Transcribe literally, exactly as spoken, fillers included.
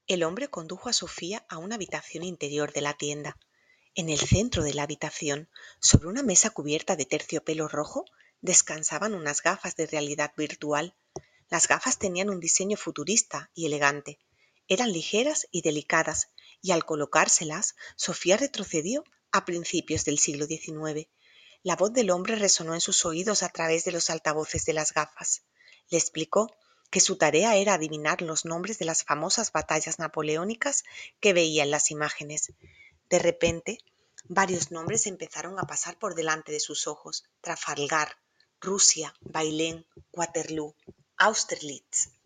El hombre condujo a Sofía a una habitación interior de la tienda. En el centro de la habitación, sobre una mesa cubierta de terciopelo rojo, descansaban unas gafas de realidad virtual. Las gafas tenían un diseño futurista y elegante. Eran ligeras y delicadas, y al colocárselas, Sofía retrocedió a principios del siglo diecinueve. La voz del hombre resonó en sus oídos a través de los altavoces de las gafas. Le explicó que su tarea era adivinar los nombres de las famosas batallas napoleónicas que veía en las imágenes. De repente, varios nombres empezaron a pasar por delante de sus ojos: Trafalgar, Rusia, Bailén, Waterloo, Austerlitz.